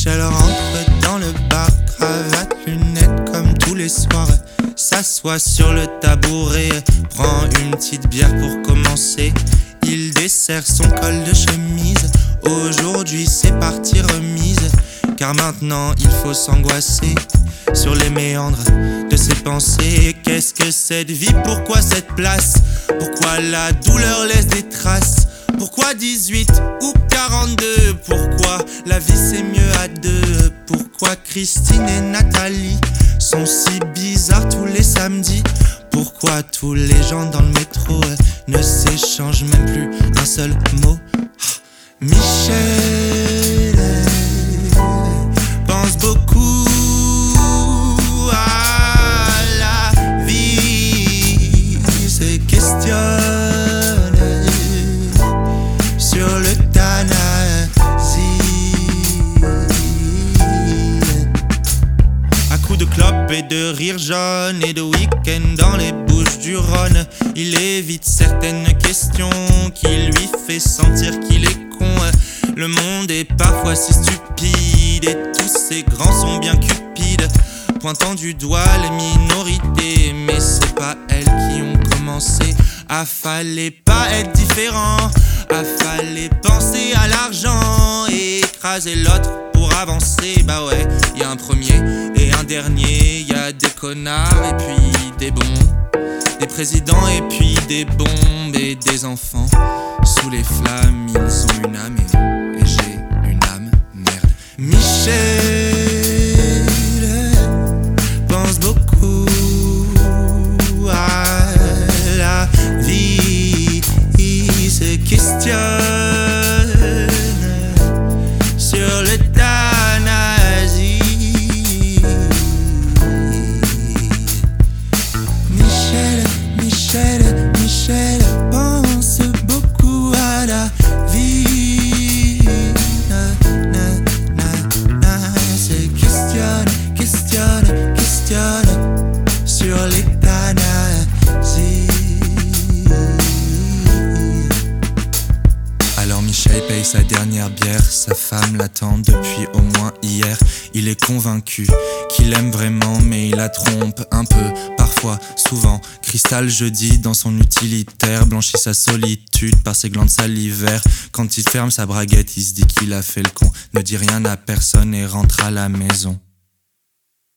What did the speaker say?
Michel rentre dans le bar, cravate, lunettes comme tous les soirs. S'assoit sur le tabouret, prend une petite bière pour commencer. Il dessert son col de chemise, aujourd'hui c'est parti remise. Car maintenant il faut s'angoisser sur les méandres de ses pensées. Qu'est-ce que cette vie, pourquoi cette place? Pourquoi la douleur laisse des traces? Pourquoi 18 ou 42? Pourquoi la vie c'est mieux à deux? Pourquoi Christine et Nathalie sont si bizarres tous les samedis? Pourquoi tous les gens dans le métro ne s'échangent même plus un seul mot? Michel pense beaucoup à la vie, se questionne sur l'euthanasie. À coups de clopes et de rire jaune et de week-end dans les Bouches-du-Rhône, il évite certaines questions qui lui fait sentir qu'il est con. Le monde est parfois si stupide et tous ces grands sont bien cupides, pointant du doigt les minorités. Mais c'est pas elles qui ont commencé. Fallait pas être différent, fallait penser à l'argent et écraser l'autre pour avancer. Bah ouais, y a un premier et un dernier, y a des connards et puis des bons, des présidents et puis des bombes et des enfants. Sous les flammes, ils ont une âme et j'ai une âme, merde. Michel pense beaucoup à la vie, il se questionne sur l'euthanasie. Michel pense beaucoup à la vie, se questionne sur l'euthanasie. Alors Michel paye sa dernière bière, sa femme l'attend depuis au moins hier. Il est convaincu qu'il aime vraiment, mais il la trompe un peu, parfois, souvent. Cristal jeudi dans son utilitaire blanchit sa solitude par ses glandes salivaires. Quand il ferme sa braguette, il se dit qu'il a fait le con, ne dit rien à personne et rentre à la maison.